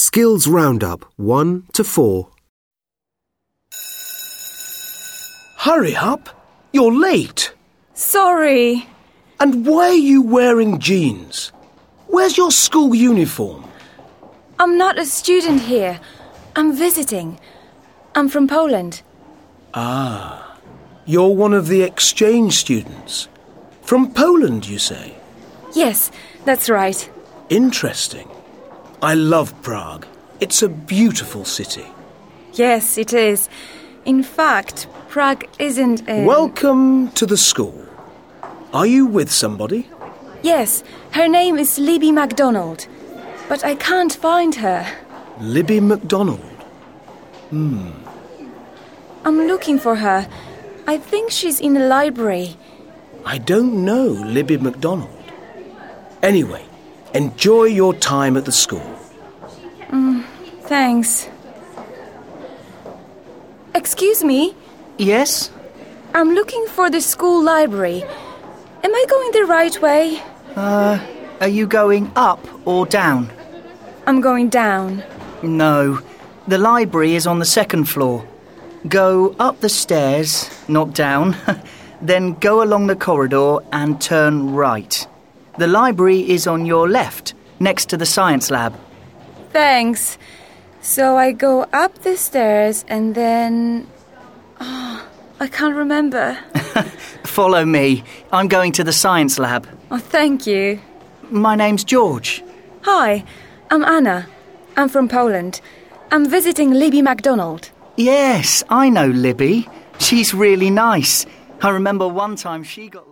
Skills Roundup 1 to 4. Hurry up! You're late! Sorry. And why are you wearing jeans? Where's your school uniform? I'm not a student here. I'm visiting. I'm from Poland. Ah, you're one of the exchange students. From Poland, you say? Yes, that's right. Interesting. I love Prague. It's a beautiful city. Yes, it is. In fact, Prague isn't a... Welcome to the school. Are you with somebody? Yes, her name is Libby MacDonald. But I can't find her. Libby MacDonald. I'm looking for her. I think she's in the library. I don't know Libby MacDonald. Anyway, enjoy your time at the school. Thanks. Excuse me? Yes? I'm looking for the school library. Am I going the right way? Are you going up or down? I'm going down. No, the library is on the second floor. Go up the stairs, not down, then go along the corridor and turn right. The library is on your left, next to the science lab. Thanks. So I go up the stairs and then... I can't remember. Follow me. I'm going to the science lab. Oh, thank you. My name's George. Hi, I'm Anna. I'm from Poland. I'm visiting Libby MacDonald. Yes, I know Libby. She's really nice. I remember one time she got...